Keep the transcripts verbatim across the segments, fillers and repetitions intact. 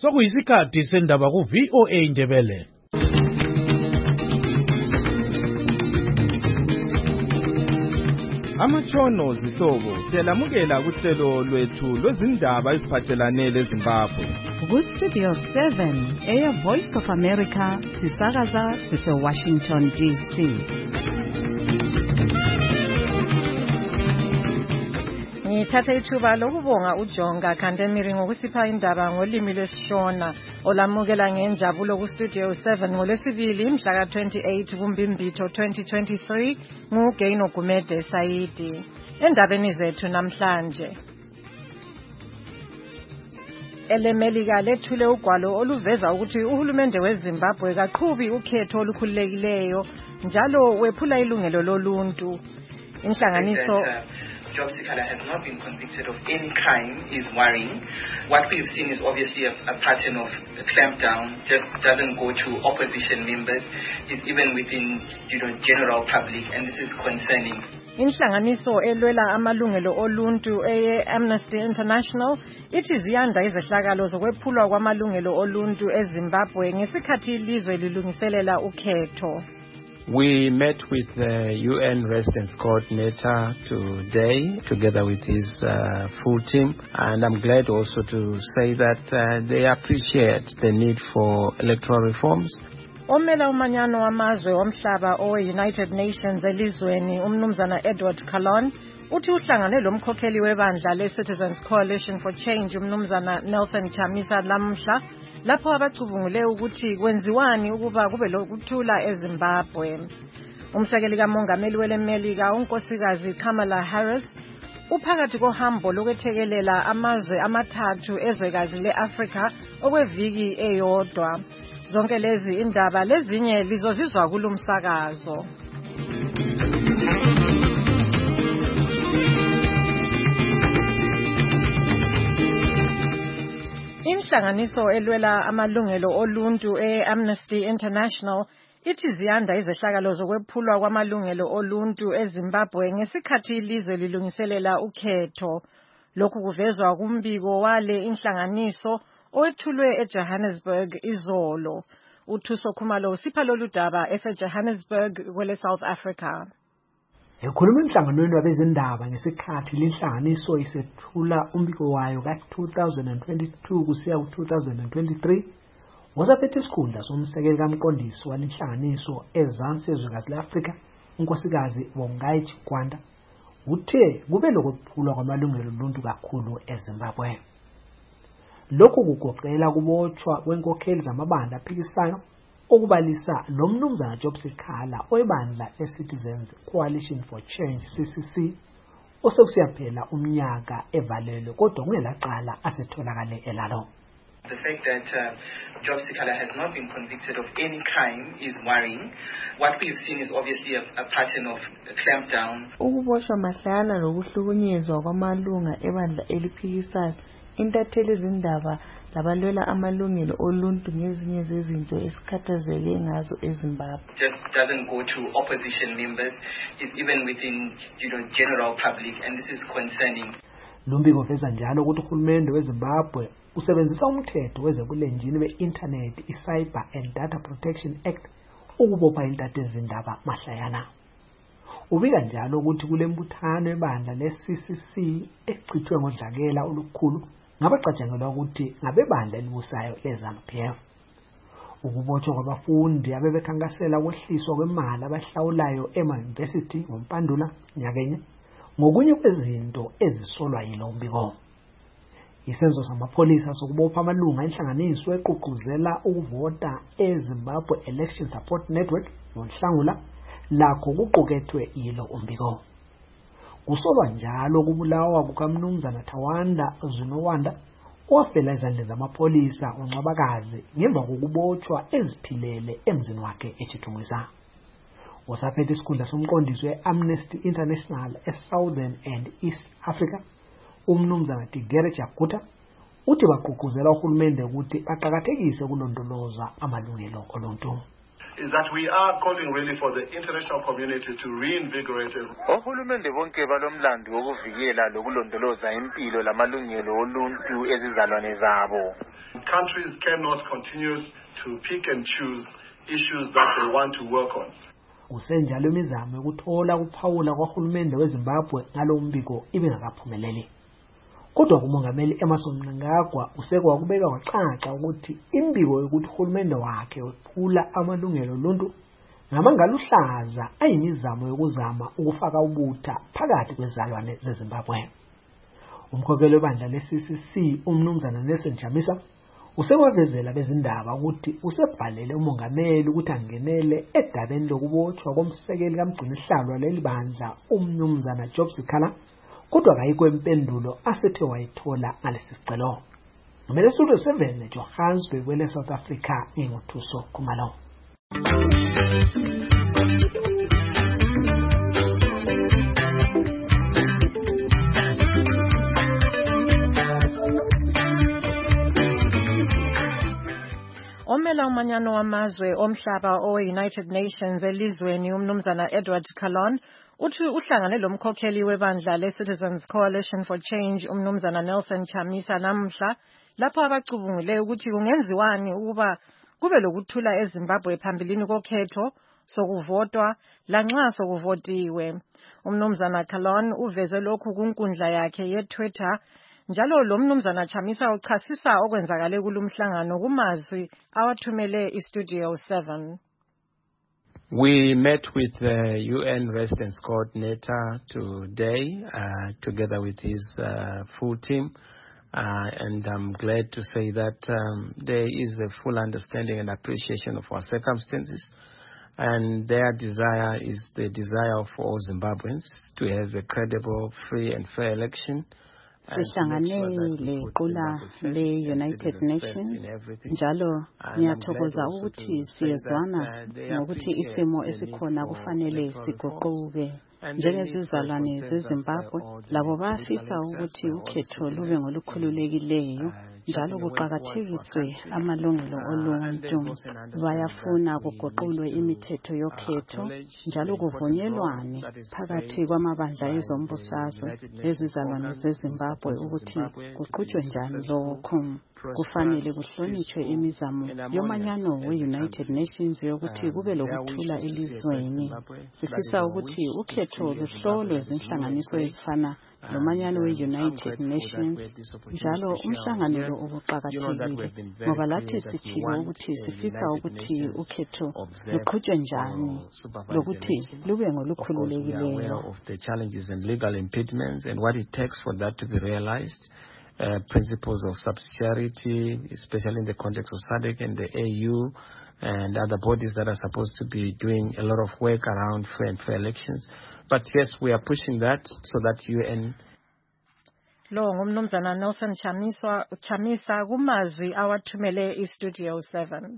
Sokuyisikhathi sendaba ku V O A Ndebele. Amatshono zihlobo siyalamukela kuhlelo lwethu lwezindaba eziphathelane leZimbabwe. Ku Studio seven, Air Voice of America, sisakaza sise Washington D C. Ngithatha ithuba lokubonga uJonga Kandemiri ngokusipha indaba ngolimi lwesiShona olamukela ngenjabulo ku Studio seven ngolesibili mhla ka twenty-eight kuMbimbitho twenty twenty-three nguGaino Gumede Saidi. Endabeni zethu namhlanje, elemelika lethule ugwalo oluveza ukuthi uhulumende weZimbabwe kaqhubi ukhetho olukhululekileyo njalo wephula ilungelo loluntu. Inhlanganiso Job Sikhala has not been convicted of any crime is worrying. What we've seen is obviously a, a pattern of a clampdown, just doesn't go to opposition members. It's even within, you know, general public, and this is concerning. Inhlanganiso elwela amalungelo oluntu eye Amnesty International ithi ziyanda izehlakalo zokwephulwa kwamalungelo oluntu eZimbabwe ngesikhathi ilizwe lilungiselela ukhetho. We met with the U N Residence Coordinator today, together with his uh, full team, and I'm glad also to say that uh, they appreciate the need for electoral reforms. Omela umanyano wamazwe womhlaba owe-United Nations elizweni umnumzana Edward Calon uthi uhlangane lomkhokheli webandla le-Citizens Coalition for Change umnumzana Nelson Chamisa lamhla lapho abacubungule ukuthi kwenziwani ukuba kube lokuthula eZimbabwe. Umsekeli kamongameli welemelika unkosikazi Kamala Harris uphakathi kohambo lokwethekelela amazwe amathathu ezwekazi le-Afrika okweviki eyodwa. Zonke lezi indaba lezinye lizozizwa kulumsakazo. Inhlanganiso elwela amalungelo oluntu e-Amnesty International ithi ziyanda izehlakalo zokwephulwa kwamalungelo oluntu eZimbabwe ngesikhathi ilizwe lilungiselela ukhetho. Lokhu kuvezwa kumbiko wale inhlanganiso owethulwe eJohannesburg izolo. Uthuso Khumalo usipha lolu daba eseJohannesburg kwele South Africa. Ekhuluma emhlanganweni wabezindaba ngesikhathi lenhlanganiso isethula umbiko wayo ka two thousand twenty-two kusiya ku two thousand twenty-three, wasaphethe isikhundla somsekeli kamqondisi walenhlanganiso ezansi ezwekazi le-Afrika, unkosikazi Bongai Chikwanda, uthe kube lokuphulwa kwamalungelo oluntu kakhulu eZimbabwe. Lokhu kugoqela kubotshwa kwenkokheli zamabandla aphikisayo okubalisa lo mnumzana Job Sikhala oyibandla le-Citizens Coalition for Change C C C osekusiyaphela umnyaka evalelwe kodwa kungelaqala asetholakale elalo. The fact that uh, Job Sikhala has not been convicted of any crime is worrying. What we've seen is obviously a, a pattern of a clampdown. Ukuboshwa mahlayana nokuhlukunyezwa kwamalunga ebandla eliphikisayo, intatheli izindaba labalwela amalungelo oluntu ngezinye zezinto esikhathazeke ngazo eZimbabwe. Just doesn't go to opposition members, it's even within, you know, general public, and this is concerning. Lumbiko veza njalo ukuthi uhulumende weZimbabwe usebenzisa umthetho wezobulenjini be-internet i-Cyber and Data Protection Act ukubopha intathe ezindaba mahlayana. Ubika njalo ukuthi kule mbuthano ebandla le-C C C echithwe ngodlakela olukhulu ngabacatshangelwa ukuthi ngabebandla elibusayo le-ZANU-P F. Ukubotshwa kwabafundi abebekhankasela ukwehliswa kwemali abahlawulayo ema-university ngoMpandula nyakenye ngokunye kwezinto ezisolwa yilo umbiko. Isenzo samapholisa sokubopha amalunga enhlanganiso eququzela ukuvota eZimbabwe Election Support Network ngoNhlangula lakho kuqukethwe yilo umbiko. Kusolwa njalo kubulawa kukamnumzana Thawanda Zunowanda owafela ezandleni zamapholisa uNcwabakazi ngemva kokubotshwa eziphilele emzini wakhe eChithumisa. Wasaphethe isikhundla somqondisi we-Amnesty International eSouthern and East Africa, umnumzana Tigere Jakuta, uthi baqhuquzela uhulumende ukuthi baqhakathekise ukulondoloza amalungelo oluntu. is that we are calling really for the international community to reinvigorate it. Ohulumende bonke balomlando wokuvikela lokulondoloza impilo lamalungelo oluntu ezizalwane zabo. Countries cannot continue to pick and choose issues that they want to work on. Kusenjalo imizamo yokuthola kuphawula kwaHulumende weZimbabwe ngalo mbiko ibingakaphumeleli. Kodwa kumongameli Emmerson Mnangagwa usekwa kubeka kwacaca ukuthi imbiko yokuthi uhulumende wakhe wephula amalungelo oluntu ngamangaluhlaza ayimizamo yokuzama ukufaka ubutha phakathi kwezalwane zeZimbabwe. Umkhokelo webandla le-C C C umnumzana Nelson Chamisa usewavezela bezindaba ukuthi usebhalele umongameli ukuthi angenele edabeni lokubotshwa komsekeli kamgcinisihlalo waleli bandla umnumzana Job Sikhala, kodwa kayikho impendulo asethe wayithola ngalesi sicelo. Ngomele Studio seven Johannesburg kwele South Africa nginguthuso Khumalo. Omela umanyano wamazwe omhlaba owe-United Nations elizweni umnumzana Edward Calon uthi uhlangane lomkhokheli webandla le-Citizens Coalition for Change umnumzana Nelson Chamisa namhla lapho abacubungule ukuthi kungenziwani ukuba kube lokuthula eZimbabwe phambilini kokhetho sokuvotwa lanxa sokuvotiwe. Umnumzana Calon uveze lokhu kunkundla yakhe ye-Twitter. Njalo lo mnumzana Chamisa uchasisa okwenzakale kulumhlangano kumazwi awathumele iStudio seven. We met with the U N Residence Coordinator today, uh, together with his uh, full team, uh, and I'm glad to say that um, there is a full understanding and appreciation of our circumstances, and their desire is the desire of all Zimbabweans to have a credible, free and fair election. Sihlanganele qula le-United Nations njalo ngiyathokoza ukuthi siyezwana ngokuthi isimo esikhona kufanele siguquke njengezizalwane zeZimbabwe labo bafisa ukuthi ukhetho lube ngolukhululekileyo njalo kuqakathekiswe amalungelo oluntu bayafuna kuguqulwe imithetho yokhetho njalo kuvunyelwane phakathi kwamabandla ezombusazwe ezizalwane zeZimbabwe ukuthi kuqhutshwe njani lokho kufanele kuhlonitshwe imizamo yomanyano we-United Nations yokuthi kube lokuthula elizweni. Sifisa ukuthi ukhetho luhlolwe zinhlanganiso ezifana nomanyano we-United Nations njalo umhlangano lo ubuqakathekile ngoba lathi sithiwe ukuthi sifisa ukuthi ukhetho luqhutshwe njani lokuthi lube ngolukhululekileyo. Of the challenges and legal impediments and what it takes for that to be realized. Uh, principles of subsidiarity, especially in the context of SADC and the A U and other bodies that are supposed to be doing a lot of work around free and fair elections. But yes, we are pushing that so that U N. Lo ngumnumzana Nelson Chamisa Chamisa kumazwi awathumele iStudio seven.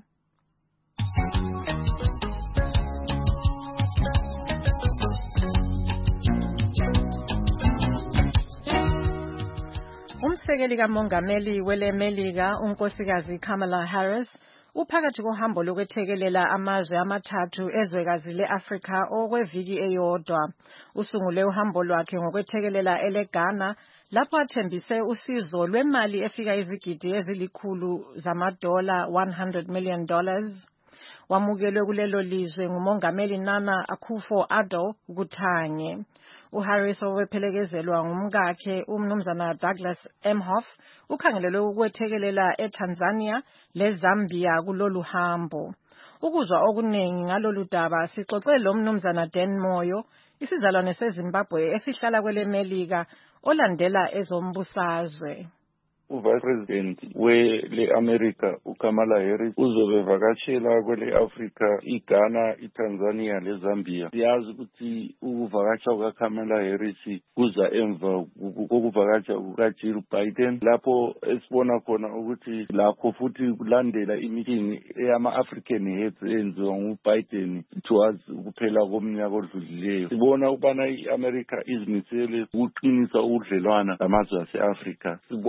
Umsekeli kamongameli weleMelika unkosikazi Kamala Harris uphakathi kohambo lokwethekelela amazwe amathathu ezwekazi le-Afrika okweviki eyodwa. Usungule uhambo lwakhe ngokwethekelela eleGhana lapho athembise usizo lwemali efika izigidi ezilikhulu zamadola one hundred million dollars. Wamukelwe kulelo lizwe ngumongameli Nana Akufo-Addo kuthanye. uHarris owephelekezelwa ngumkakhe umnumzana Douglas Emhoff ukhangelelwe ukwethekelela eTanzania leZambia kulolu hambo. Ukuzwa okuningi ngalolu daba sixoxe lo mnumzana Dan Moyo, isizalwane seZimbabwe esihlala kweleMelika olandela ezombusazwe. Vice President wele-America uKamala Harris uzobevakatshela kwele-Africa iGhana, iTanzania leZambia. Siyazi ukuthi ukuvakatsha kukaKamala Harris kuza emva kokuvakatsha kukaJill Biden lapho esibona khona ukuthi lakho futhi kulandela imeeting eyama-African heads enziwa nguBiden towards ukuphela komnyaka odlulileyo. Sibona ukubana i-America izimisele ukuqinisa ubudlelwana namazwe ase-Africa. Sibona thina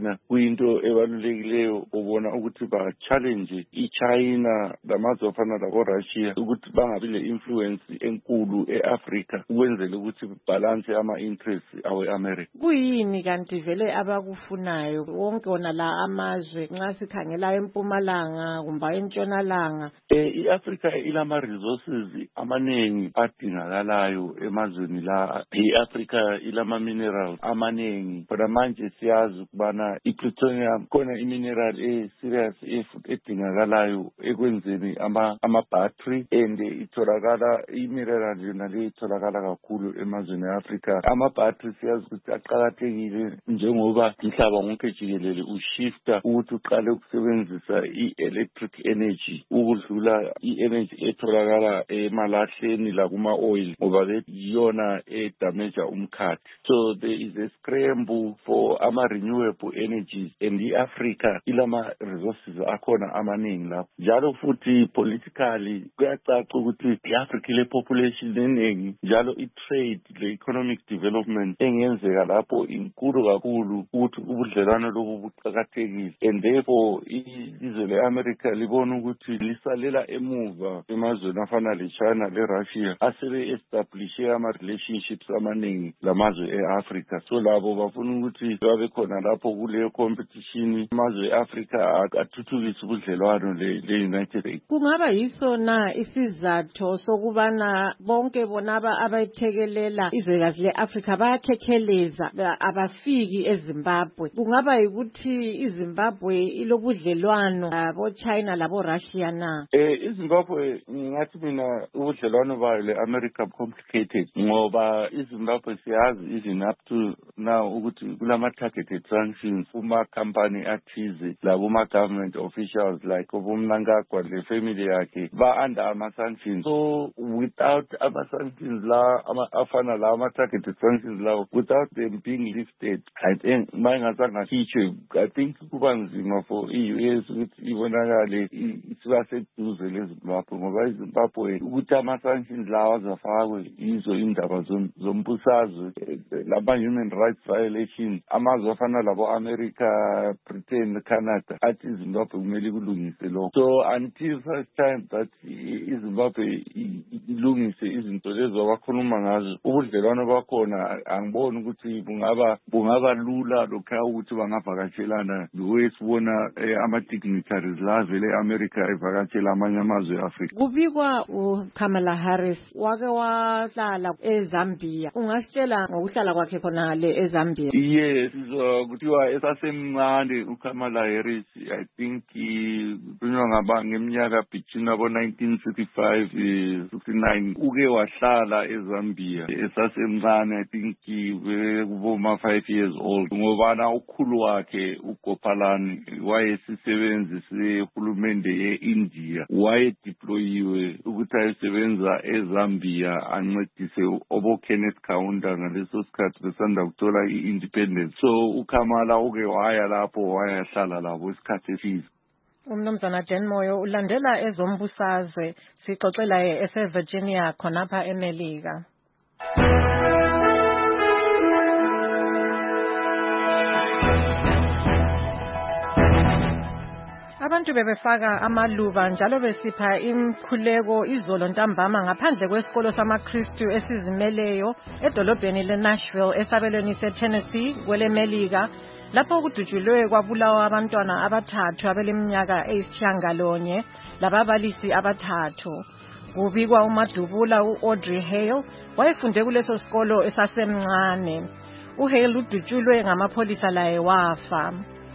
China kuyinto ebalulekileyo ubona ukuthi ba challenge iChina lamazwe afana labo Russia ukuthi bangabi le influence enkulu eAfrica ukwenzela ukuthi balance ama interests awe America. Kuyini kanti vele abakufunayo wonke wona la amazwe nxa sikhangela eMpumalanga kumbe eNtshonalanga? Eh iAfrica ilama resources amaningi adingakalayo emazweni la. iAfrica ilama minerals amaningi. Kodwa manje siyazi ukubana iplutonium kona imineral e serious edingakalayo ekwenzeni ama ama battery and itholakala imineral yona le itholakala kakhulu emazweni eAfrica. Ama battery siyazi ukuthi aqhakathekile njengoba umhlaba wonke jikelele ushifta ukuthi uqale ukusebenzisa i-electric energy ukudlula i-energy etholakala emalahleni la kuma oil ngoba le yona edamage umkhathi. So there is a scramble for ama renewable energies and iAfrica ilama resources akhona amaningi lapho. Njalo futhi politically kuyacaca ukuthi iAfrica le population eningi njalo i-trade le economic development engenzeka lapho inkulu kakhulu ukuthi ubudlelwano lobu buqhakathekile and therefore izwe leAmerica libona ukuthi lisalela emuva emazweni afana leChina leRussia asebe establishe ama relationships amaningi lamazwe eAfrica. So labo bafuna ukuthi babe khona lapho kule competition amazwe eAfrica athuthukise ubudlelwano le-United States. Kungaba yiso na isizathu sokubana bonke bonaba abayithekelela izwekazi leAfrica bayakhekheleza abafiki eZimbabwe? Kungaba yikuthi iZimbabwe ilobudlelwano labo China labo Russia na? Eh iZimbabwe ngathi mina ubudlelwano bayo leAmerica complicated ngoba iZimbabwe siyazi even up to now ukuthi kulama targeted sanctions kuma company athize labo ma government officials like uBumnangagwa le family yakhe ba under ama sanctions. So without ama sanctions la ama afana la ama targeted sanctions la without them being lifted I think mayingazanga feature I think kuba nzima for E U S ukuthi ibonakale isibaseduze leZimbabwe ngoba iZimbabwe ukuthi ama sanctions lawa azafakwe izo indaba zombusazwe laba human rights violations amazwe afana labo America, Britain, Canada athi iZimbabwe kumele kulungise lokho. So until such time that iZimbabwe ilungise izinto lezo abakhuluma ngazo ubudlelwano bakhona angiboni ukuthi bungaba bungaba lula lokho ukuthi bangavakatshelana lokwesibona ama dignitaries la vele eAmerica evakatshela amanye amazwe eAfrica. Kubikwa uKamala Harris wake wahlala eZambia. Ungasitshela ngokuhlala kwakhe khona le eZambia? Yes, so kuthiwa esasemncane uKamala Harris I think kunywa ngaba ngeminyaka between abo nineteen sixty-five sixty-nine uke wahlala eZambia esasemncane I think kuboma five years old ngobana ukhulu wakhe uGopalani wayesisebenzi sehulumende yeIndia waye deployiwe ukuthi ayesebenza eZambia ancedise obo Kenneth Kaunda ngaleso sikhathi besanda kuthola i-independence. So uKamala uke waya lapho wayahlala lapho isikhathi eside. Umnumzana Jen Moyo ulandela ezombusazwe sixoxela eseVirginia khonapha eMelika. Abantu bebefaka amaluba njalo besipha imkhuleko izolo ntambama ngaphandle kwesikolo samaKristu esizimeleyo edolobheni leNashville esabelweni seTennessee kweleMelika lapho kudutshulwe kwabulawa abantwana abathathu abeleminyaka eyisitshiyangalonye lababalisi abathathu. Kubikwa uMadubula uAudrey Hale wayefunde kuleso sikolo esasemncane. uHale udutshulwe ngamapholisa laye wafa.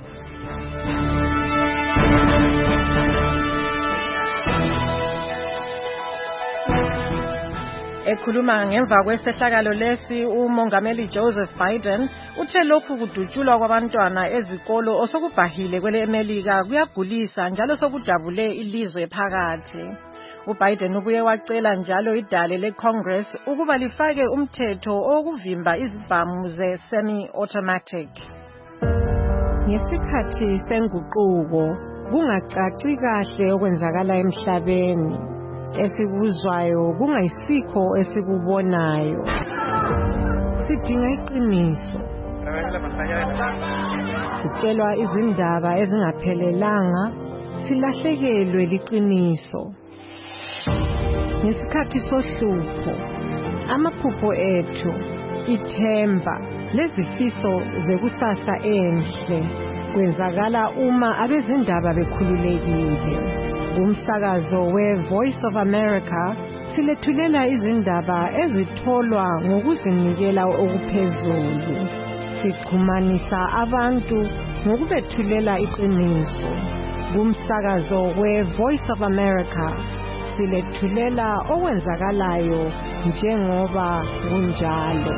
Ekhuluma ngemva kwesehlakalo lesi uMongameli Joseph Biden uthe lokhu kudutshulwa kwabantwana ezikolo osokubhahile kwele eMelika kuyagulisa njalo sokudabule ilizwe phakathi. uBiden ubuye wacela njalo idale leCongress ukuba lifake umthetho okuvimba izibhamu ze-semi-automatic. Ngesikhathi senguquko kungacaci kahle okwenzakala emhlabeni. Esikuzwayo kungayisikho esikubonayo. Sidinga iqiniso. Sitshelwa izindaba ezingaphelelanga, silahlekelwe liqiniso. Ngesikhathi sohlupho, amaphupho ethu, ithemba, lezifiso zekusasa enhle kwenzakala uma abezindaba bekhululekile. Kumsakazo we-Voice of America silethulela izindaba ezitholwa ngokuzinikela okuphezulu. Sixhumanisa abantu ngokubethulela iqiniso. Kumsakazo we-Voice of America silethulela okwenzakalayo njengoba kunjalo.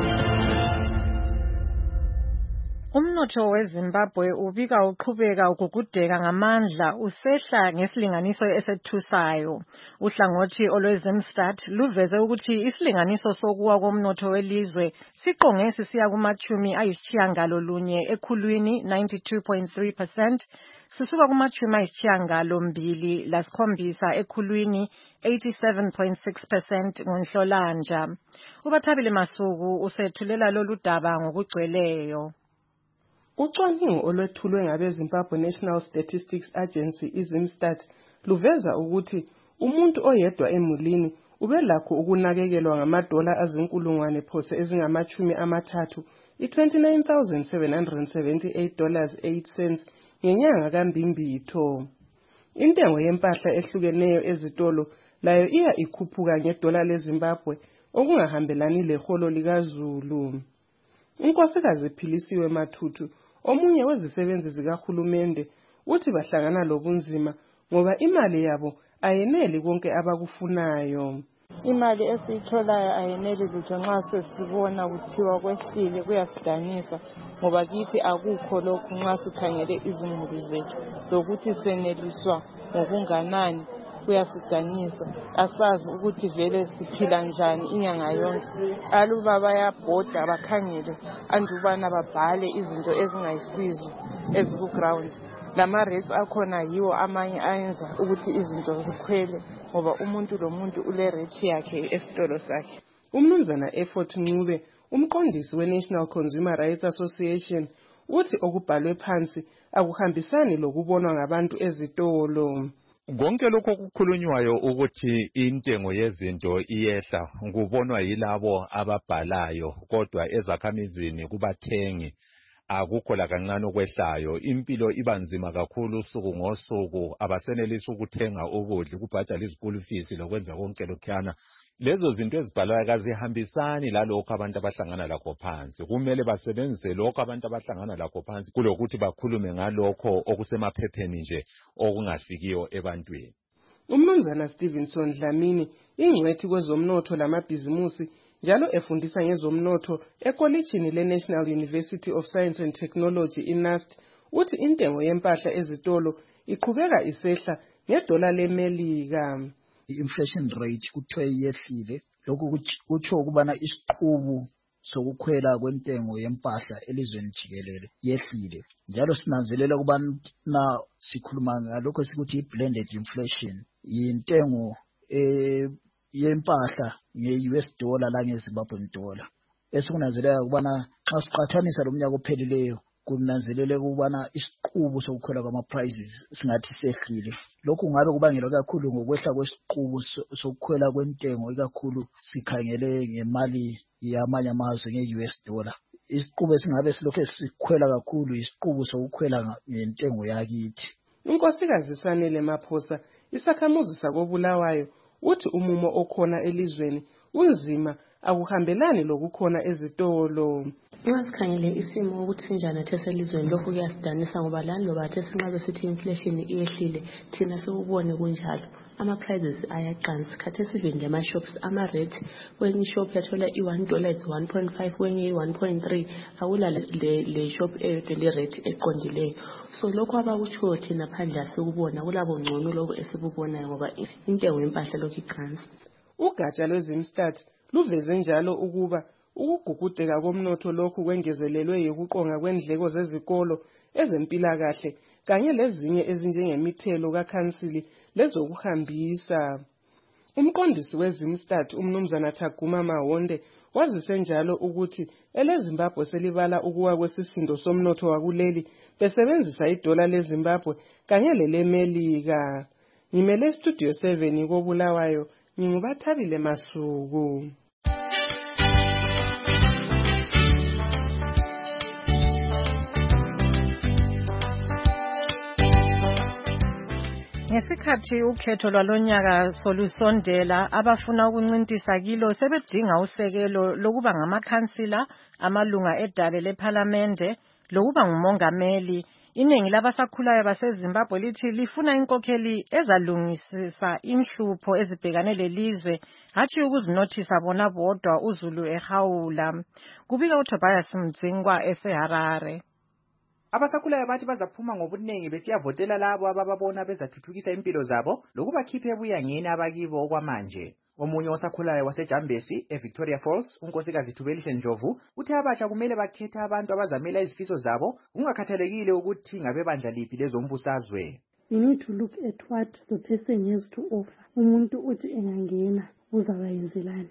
Umnotho weZimbabwe ubika uqhubeka ukugudeka ngamandla usehla ngesilinganiso esethusayo. Uhlangothi olweZimstat luveze ukuthi isilinganiso sokuwa komnotho welizwe siqonge sisiya kumachumi ayisitshiyangalolunye ekhulwini ninety-two point three percent sisuka kumachumi ayisitshiyangalombili lasikhombisa ekhulwini eighty-seven point six percent ngoNhlolanja. uBathabile Masuku usethulela lolu daba ngokugcweleyo. Ucwaningo olwethulwe ngabe-Zimbabwe National Statistics Agency iZimstat luveza ukuthi umuntu oyedwa emulini ubelakho ukunakekelwa ngamadola azinkulungwane phose ezingamachumi amathathu i-twenty-nine thousand seven hundred seventy-eight dollars eight cents ngenyanga kaMbimbitho. Intengo yempahla ehlukeneyo ezitolo layo iya ikhuphuka ngedola leZimbabwe okungahambelani leholo likaZulu. Unkosikazi Philisiwe Mathuthu, omunye wezisebenzi zikahulumende, uthi bahlangana lobunzima ngoba imali yabo ayeneli konke abakufunayo. Imali esiyitholayo ayeneli lutho nxa sesibona kuthiwa kwehlile kuyasidanisa ngoba kithi akukho lokhu nxa sikhangele izimuli zethu lokuthi seneliswa ngokunganani kuyasidanisa. Asazi ukuthi vele siphila njani inyanga yonke. Aluba bayabhoda bakhangele andubana babhale izinto ezingayisizo eziku-ground. Lama rates akhona yiwo amanye ayenza ukuthi izinto zikhwele ngoba umuntu lomuntu ule rate yakhe esitolo sakhe. Umnumzana Effort Ncube, umqondisi we-National Consumer Rights Association, uthi okubhalwe phansi akuhambisani lokubonwa ngabantu ezitolo. Konke lokho okukhulunywayo ukuthi intengo yezinto iyehla kubonwa yilabo ababhalayo, kodwa ezakhamizini kubathengi akukho lakancane okwehlayo. Impilo iba nzima kakhulu usuku ngosuku, abasenelisi ukuthenga ukudla, ukubhadala izikulu fees lokwenza konke lokhana. Lezo zinto ezibhalwayo kazihambisani lalokho abantu abahlangana lakho phansi. Kumele basebenzise lokho abantu abahlangana lakho phansi kulokuthi bakhulume ngalokho okusemaphepheni nje okungafikiyo ebantwini. Umnumzana Stevenson Dlamini, ingcwethi kwezomnotho lamabhizimusi, njalo efundisa ngezomnotho ekolitshini le-National University of Science and Technology i-NUST, uthi intengo yempahla ezitolo iqhubeka isehla ngedola leMelika. I-inflation rate kuthiwe yehlile, lokhu kutsho ukubana isiqubu sokukhwela kwentengo yempahla elizweni jikelele yehlile. Njalo sinanzelela ukubana sikhuluma ngalokho sikuthi i-blended inflation, intengo eh yempahla nge-U S dollar la nge-Zimbabwean dollar. Esikunanzelela ukubana xa siqhathanisa lo mnyaka ophelileyo kunanzelele ukubana isiqubu sokukhwela kwama-prices singathi sehlile. Lokhu ngabe kubangelwa kakhulu ngokwehla kwesiqubu sokukhwela kwentengo ikakhulu sikhangele ngemali yamanye amazwe nge-U S dollar. Isiqubu esingabe silokho sikhwela kakhulu isiqubu sokukhwela ngentengo yakithi. Unkosikazi Sanele Maphosa, isakhamuzi sakobulawayo, uthi umumo okhona elizweni unzima akuhambelani lokukhona ezitolo. Nxa sikhangele isimo ukuthi sinjani athe selizweni lokhu kuyasidanisa ngoba lani loba athe sinqabe sithi inflation iyehlile thina sikubone kunjalo. Ama prices ayaqansa khathe sivende ama shops ama rate kwenye shop yathola i-one dollar is one point five kwenye i-one point three akula le le shop eyodwa le rate eqondileyo. So lokho abakutsho thina phandle asikubona kulabo ngcono lokho esikubonayo ngoba intengo yempahla lokho iqansa. Ugatsha lweZimstat luveze njalo ukuba ukugugudeka komnotho lokhu kwengezelelwe yokuqonga kwendleko zezikolo, ezempilakahle kanye lezinye ezinjengemithelo kakhansili lezokuhambisa. Umqondisi weZimstat umnumzana Thaguma Mahonde wazise njalo ukuthi eleZimbabwe selibala ukuwa kwesisindo somnotho wakuleli besebenzisa idola leZimbabwe kanye lelemelika. Ngimele Studio seven koBulawayo, ngingubathabile Masuku. Ngesikhathi ukhetho lwalonyaka solusondela, abafuna ukuncintisa kilo sebedinga usekelo lokuba ngamakhansila, amalunga edale lephalamende, lokuba ngumongameli. Iningi labasakhulayo baseZimbabwe lithi lifuna inkokheli ezalungisisa inhlupho ezibhekane lelizwe, hatshi ukuzinothisa bona bodwa uZulu eHawula. Kubika uTobias Mdzingwa eseHarare. Abasakhulayo bathi bazaphuma ngobuningi besiyavotela labo abababona bezathuthukisa impilo zabo lokubakhipha ebuyangeni abakibo okwamanje. Omunye osakhulayo waseJambesi eVictoria Falls, unkosikazi Thubelishe Ndlovu, uthi abatsha kumele bakhethe abantu abazamela izifiso zabo kungakhathalekile ukuthi ngabebandla liphi lezombusazwe. You need to look at what the person has to offer. Umuntu uthi engangena uzabayenzelani.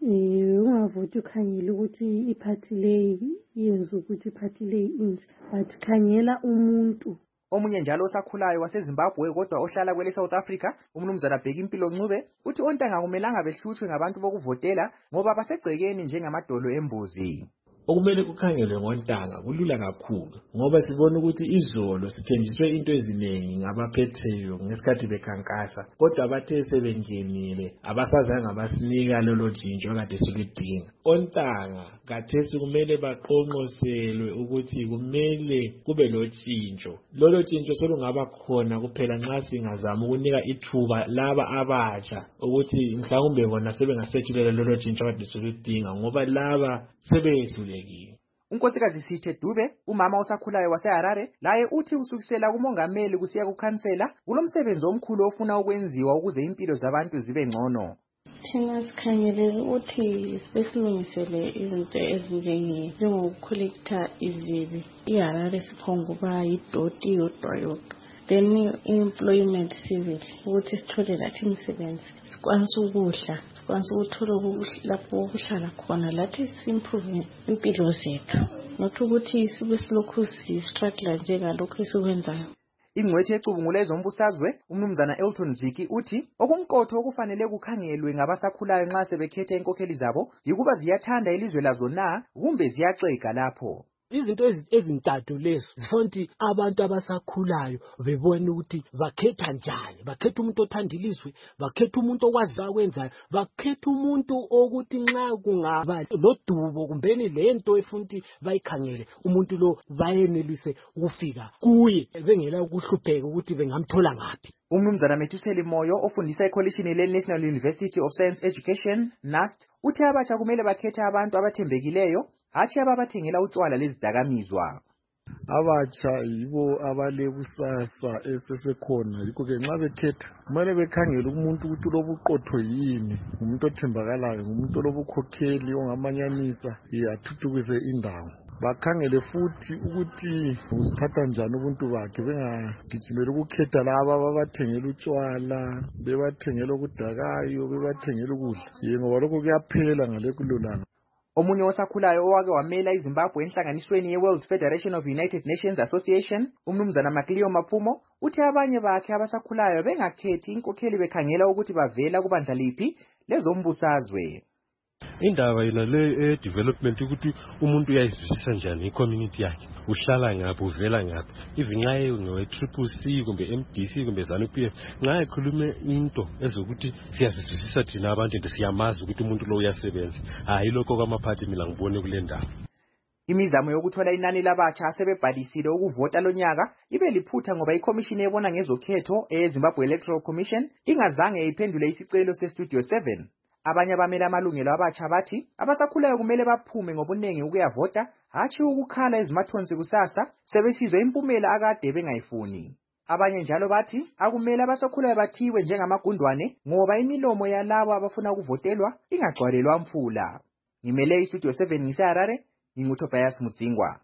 Eh ungavoti ukhangela ukuthi iphathi le yenza ukuthi iphathi le inje, but khangela umuntu. Omunye njalo osakhulayo waseZimbabwe kodwa ohlala kwele South Africa, umnumzana Bheki Impilo Ncube, uthi ontanga kumelanga behluthwe ngabantu bokuvotela ngoba basegcekeni njengamadolo embuzi. Okumele kukhangelwe ngontanga kulula kakhulu ngoba sibona ukuthi izolo sithenjiswe into eziningi ngabaphetheyo ngesikhathi bekhankasa, kodwa bathe sebengenile abasazange basinika lolo jinjo kade siludinga. Ontanga kathesi kumele baqonqoselwe ukuthi kumele kube lotshintsho. Lolo tshintsho solungaba khona kuphela nxa singazama ukunika ithuba laba abatsha ukuthi mhlawumbe bona sebengasethulela lolo tshintsho kade siludinga ngoba laba sebedlule. Unkosikazi Sithe Dube, umama osakhulayo waseHarare, laye uthi usukusela kumongameli kusiya kukhansela kulomsebenzi omkhulu ofuna ukwenziwa ukuze impilo zabantu zibe ngcono. Thina sikhangele ukuthi sesilungisele izinto ezinjenge njengokucollecta izibi. iHarare siphonguba yidoti yodwa yodwa. Then employment civil ukuthi sithole lathi imisebenzi, sikwanisa ukudla, sikwanisa ukuthola lapho ukuhlala khona, lathi simprove impilo zethu, not ukuthi sibe silokhu si-struggle njengalokhu esikwenzayo. Ingcwethi ecubungula ezombusazwe, umnumzana Elton Ziki, uthi okumqotho okufanele kukhangelwe ngabasakhulayo nxa sebekhetha inkokheli zabo yikuba ziyathanda ilizwe lazo na kumbe ziyaxega lapho. Izinto ezintathu lezo zonke abantu abasakhulayo bebona ukuthi bakhetha njani, bakhetha umuntu othanda ilizwe, bakhetha umuntu okwazi akwenzayo, bakhetha umuntu ukuthi nxa kungaba lodubo kumbeni lento efuna ukuthi bayikhangele umuntu lo bayenelise ukufika kuye bengela ukuhlupheka ukuthi bengamthola ngaphi. Umnumzana Methuseli Moyo ofundisa ekolishini le-National University of Science Education, N U S T, uthi abatsha kumele bakhethe abantu abathembekileyo, hatshi ababathengela utshwala lezidakamizwa. Abatsha yibo abalekusasa esesekhona, yikho ke nxa bekhetha kumele bekhangele umuntu ukuthi ulobuqotho yini, umuntu othembakalayo, umuntu olobukhokheli ongamanyanisa athuthukise indawo. Bakhangele futhi ukuthi uziphatha njani ubuntu bakhe, bengagijimela ukukhetha laba ababathengela utshwala, bebathengela okudakayo, bebathengela ukudla, ye ngoba lokho kuyaphela ngalekululanga. Omunye osakhulayo owake wamela iZimbabwe enhlanganisweni ye-World Federation of United Nations Association, umnumzana Maklio Mapfumo, uthi abanye bakhe abasakhulayo bengakhethi inkokheli bekhangela ukuthi bavela kubandla liphi lezombusazwe. Indaba yona le development ukuthi umuntu uyayizwisisa njani i-community yakhe, uhlala ngaphi, uvela ngaphi, even nxa ngewe-Triple C kumbe M D C kumbe ZANU-P F, nxa ekhulume into ezokuthi siyazizwisisa thina abantu nto siyamazi ukuthi umuntu lo uyasebenza, hayi lokho kwamaphathi mina ngibone kule ndawo. Imizamo yokuthola inani labatsha asebebhalisile ukuvota lonyaka ibe liphutha ngoba ikomishini ebona ngezokhetho eZimbabwe Electoral Commission ingazange iphendule isicelo seStudio seven. Abanye bamela amalungelo abatsha bathi abasakhulayo kumele baphume ngobunengi ukuyavota, hatshi ukukhala ezimathonsi kusasa sebesizwe impumela akade bengayifuni. Abanye njalo bathi akumele abasakhulayo bathiwe njengamagundwane ngoba imilomo yalabo abafuna ukuvotelwa ingagcwalelwa mfula. Ngimele iStudio seven ngiseHarare, nginguTobias Mdzingwa.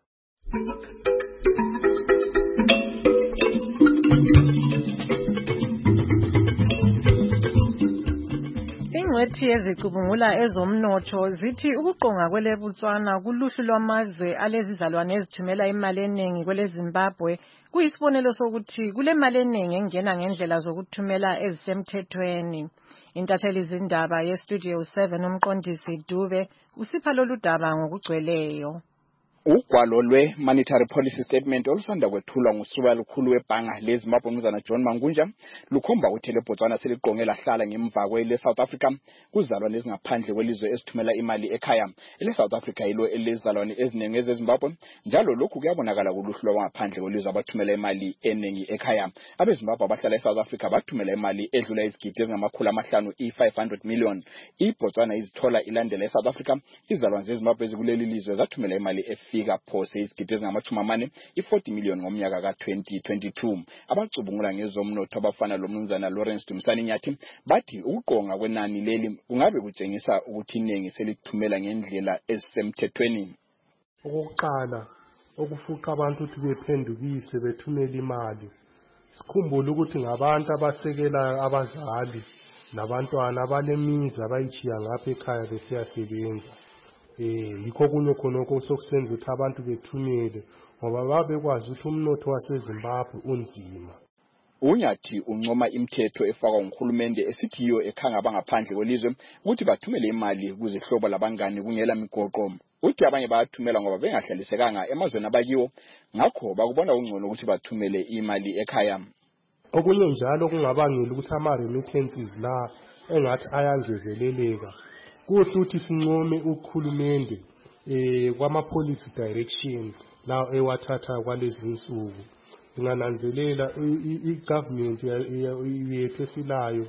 komiti ezicubungula ezomnotho zithi ukuqonga kwele Botswana kuluhlu lwamazwe alezizalwane ezithumela imali eningi kwele Zimbabwe kuyisibonelo sokuthi kule mali eningi engena ngendlela zokuthumela ezisemthethweni. Intatheli zindaba yeStudio seven umqondisi Dube usipha lolu daba ngokugcweleyo. Ugwalo lwe-Monetary Policy Statement olusanda kwethulwa nguSiba lukhulu webhanga leZimbabwe umnumzana John Mangunja lukhomba ukuthi leBotswana seliqonge lahlala ngemva kwele South Africa kuzalwane ezingaphandle kwelizwe esithumela imali ekhaya. Ele South Africa yilo elezalwane eziningi ezeZimbabwe njalo lokhu kuyabonakala kuluhlu lwabangaphandle kwelizwe abathumela imali eningi ekhaya. AbeZimbabwe abahlala eSouth Africa bathumela imali edlula izigidi ezingamakhulu amahlanu i-five hundred million. iBotswana izithola ilandela eSouth Africa. Izalwane zeZimbabwe ezikuleli lizwe zathumela imali efi fika phose izigidi ezingamachumi amane i-forty million ngomnyaka ka twenty twenty-two. Abacubungula ngezomnotho abafana lo mnumzana Lawrence Dumsani Nyathi bathi ukuqonga kwenani leli kungabe kutshengisa ukuthi iningi selithumela ngendlela ezisemthethweni. Okokuqala okufuqa abantu ukuthi bephendukise bethumela imali. Sikhumbule ukuthi ngabantu abasekela abazali nabantwana abalemizi abayichiya ngapha ekhaya besiyasebenza. Eh yikho kunye khonoko sokusenza ukuthi abantu bethumele ngoba babekwazi ukuthi umnotho waseZimbabwe unzima. Unyathi uncoma imithetho efakwa nguhulumende esithiyo ekhanga abangaphandle kwelizwe ukuthi bathumele imali kuzihlobo labangani kungela migoqo. Uthi abanye bayathumela ngoba bengahlalisekanga emazweni abakiwo ngakho bakubona ungcono ukuthi bathumele imali ekhaya. Okunye njalo kungabangela ukuthi ama remittances la engathi ayangezeleleka. Kuhle ukuthi sincome ukukhulumende eh kwama policy direction la ewathatha kwalezi insuku. Ingananzelela igovernment yethu esilayo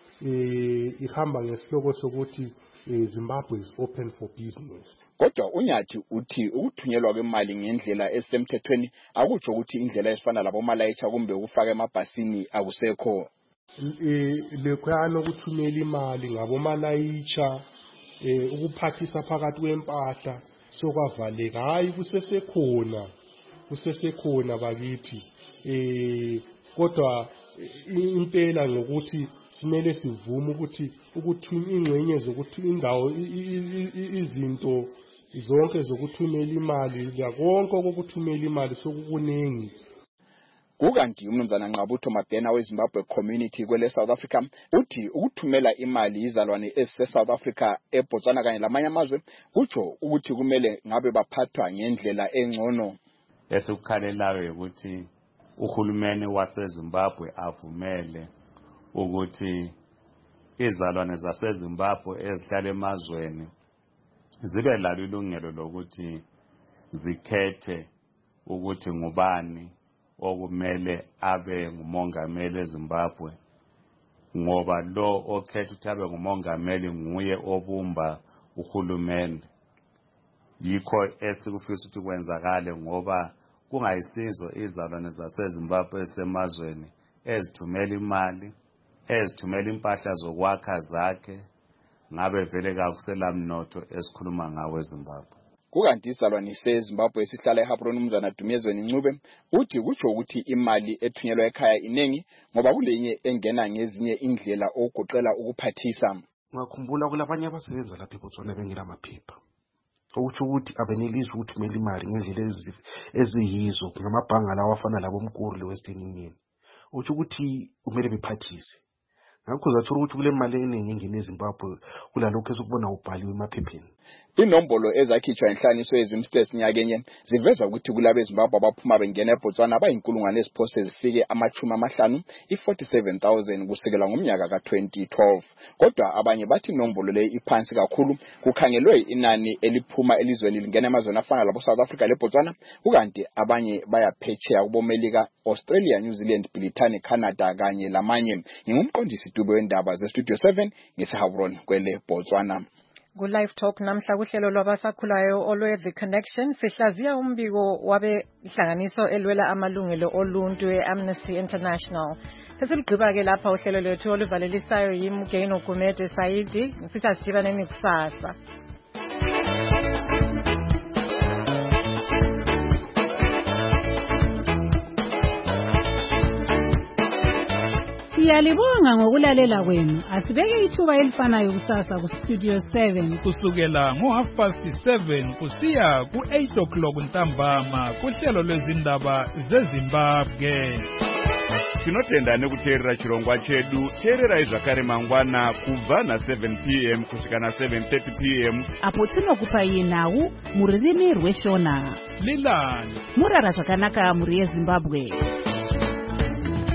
eh ihamba ngesihloko sokuthi Zimbabwe is open for business. Kodwa Unyathi uthi ukuthunyelwa kwemali ngendlela esemthethweni akutsho ukuthi indlela esifana labo malayitsha kumbe ukufaka emabhasini akusekho. Lekhwana ukuthumela imali ngabo malayitsha eh ukuphathisa phakathi kwempahla sokwavaleka hayi kusesekhona kusesekhona bakithi eh kodwa impela ngokuthi simele sivume ukuthi ukuthunya ingxenye zokuthi indawo izinto zonke zokuthumela imali yakonke okuthumela imali sokukuningi. Kukanti umnumzana Nqabutho Mabhena weZimbabwe Community kwele South Africa uthi ukuthumela imali izalwane ese South Africa eBotswana kanye lamanye amazwe kutsho ukuthi kumele ngabe baphathwa ngendlela engcono. Esikukhalelayo ukuthi uhulumeni waseZimbabwe avumele ukuthi izalwane zaseZimbabwe ezihlala emazweni zibe lalo ilungelo lokuthi zikhethe ukuthi ngubani okumele abe ngumongameli eZimbabwe ngoba lo okhetha ukuthi abe ngumongameli nguye obumba uhulumende. Yikho esikufisa ukuthi kwenzakale ngoba kungayisizo izalwane zaseZimbabwe esemazweni ezithumela imali ezithumela impahla zokwakha zakhe ngabe vele kakusela mnotho esikhuluma ngawe eZimbabwe. Kukanti izalwane seZimbabwe esihlala eHabron umnumzana Dumezweni Ncube uthi kutsho ukuthi imali ethunyelwa ekhaya iningi ngoba kulenye engena ngezinye indlela okugoqela ukuphathisa. Ngakhumbula kulabanye abasebenza lapha eBotswana bengela maphepha. Okuthi ukuthi abenelisi ukuthumela imali ngendlela eziyizo ngamabhanga lawa afana labo Mkuru leWestern Union. Uthi ukuthi kumele bephathise. Ngakho zathola ukuthi kule mali eningi engene eZimbabwe kulalokho esukubona ubhaliwe emaphepheni. Inombolo ezakhitshwa enhlaniso ezimstats nyakenye ziveza ukuthi kulabe eZimbabwe abaphuma bengena eBotswana abayinkulungwane eziphose zifike amachumi amahlanu i-forty-seven thousand kusekela ngomnyaka ka twenty twelve. Kodwa abanye bathi inombolo le iphansi kakhulu kukhangelwe inani eliphuma elizweni lingena emazweni afana labo South Africa leBotswana kukanti abanye bayaphetsheya kubomelika Australia, New Zealand, Britain, Canada kanye lamanye. Ngingumqondisi Dube wendaba zeStudio seven ngeseHabron kwele Botswana. Ku-Live Talk namhla kuhlelo lwabasakhulayo olwe The Connection sihlaziya umbiko wabe ihlanganiso elwela amalungelo oluntu e-Amnesty International. Sesilugqiba ke lapha uhlelo lwethu oluvalelisayo yiMugeno Gumede Saidi sithi asidibaneni kusasa. Siyalibonga ngokulalela kwenu. Asibeke ithuba elifanayo kusasa ku Studio seven kusukela ngo half past seven kusiya ku eight o'clock ntambama kuhlelo lwezindaba zeZimbabwe. Tinotenda nekuteerera chirongwa chedu. Teererai zvakare mangwana kubva na seven p m kusvika na seven thirty p m apo tinokupai nhau mururimi rweshona. Lilani murara zvakanaka muri yeZimbabwe.